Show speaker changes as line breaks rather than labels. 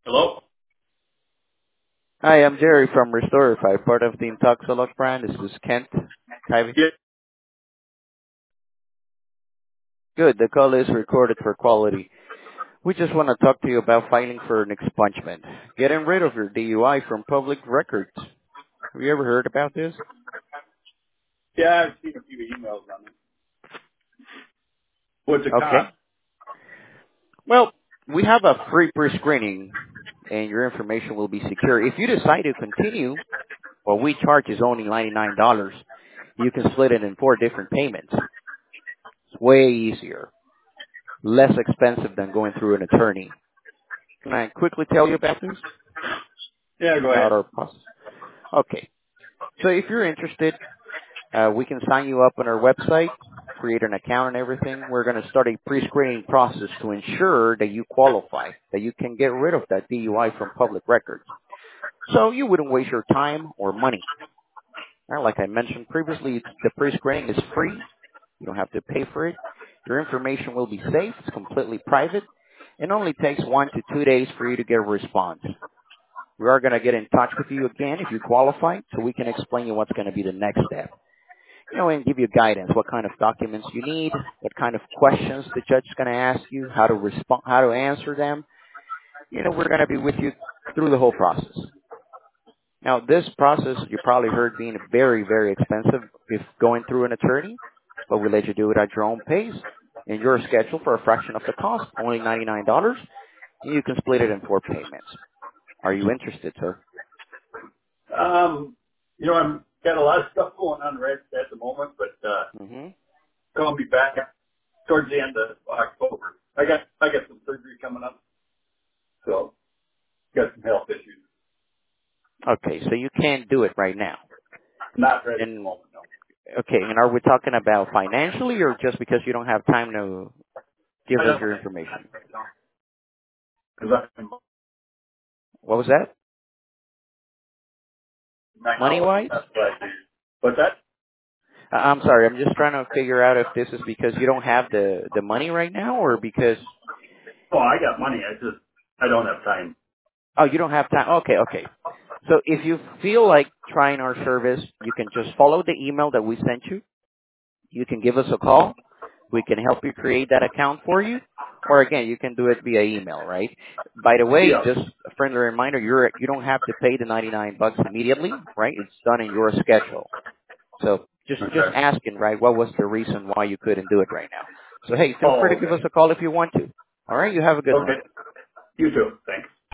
Hello?
Hi, I'm Jerry from Restorify, part of the Intoxalock brand. This is Kent. Hi.
Yeah,
Good. The call is recorded for quality. We just want to talk to you about filing for an expungement. Getting rid of your DUI from public records. Have you ever heard about this?
yeah, I've seen a few emails on it. What's it
Okay.
cost?
Well, we have a free pre-screening, and your information will be secure. If you decide to continue, what we charge is only $99. You can split it in 4 different payments. It's way easier. Less expensive than going through an attorney. Can I quickly tell you about this?
Yeah, go
About
ahead.
our process? Okay. So if you're interested, we can sign you up on our website, create an account and everything. We're going to start a pre-screening process to ensure that you qualify, that you can get rid of that DUI from public records. So you wouldn't waste your time or money. Like I mentioned previously, the pre-screening is free. You don't have to pay for it. Your information will be safe. It's completely private. It only takes 1 to 2 days for you to get a response. We are going to get in touch with you again if you qualify, so we can explain you what's going to be the next step. And give you guidance, what kind of documents you need, what kind of questions the judge is going to ask you, how to respond, how to answer them. We're going to be with you through the whole process. Now, this process, you probably heard being very, very expensive if going through an attorney, but we let you do it at your own pace in your schedule for a fraction of the cost, only $99, and you can split it in 4 payments. Are you interested, sir?
I'm got a lot of stuff going on right at the moment, but
Mm-hmm.
call me back towards the end of October. I got some surgery coming up, so got some health issues.
Okay, so you can't do it right now.
Not ready at the
And
moment, no.
okay, and are we talking about financially or just because you don't have time to give
I
us
don't
your
have
information?
time right now because I'm
What was that?
9
Money
hours.
wise?
That's what I do. But that?
I'm sorry, I'm just trying to figure out if this is because you don't have the money right now or because
Oh, I got money. I don't have time.
oh you don't have time. Okay. So if you feel like trying our service, you can just follow the email that we sent you. You can give us a call. We can help you create that account for you. Or again, you can do it via email, right? By the way,
Yeah.
just a friendly reminder, you don't have to pay the $99 immediately, right? It's done in your schedule. So just
Okay.
asking, right, what was the reason why you couldn't do it right now? So hey, feel free
Oh,
to give
okay.
us a call if you want to. All right, you have a good one.
Okay. You too. Thanks.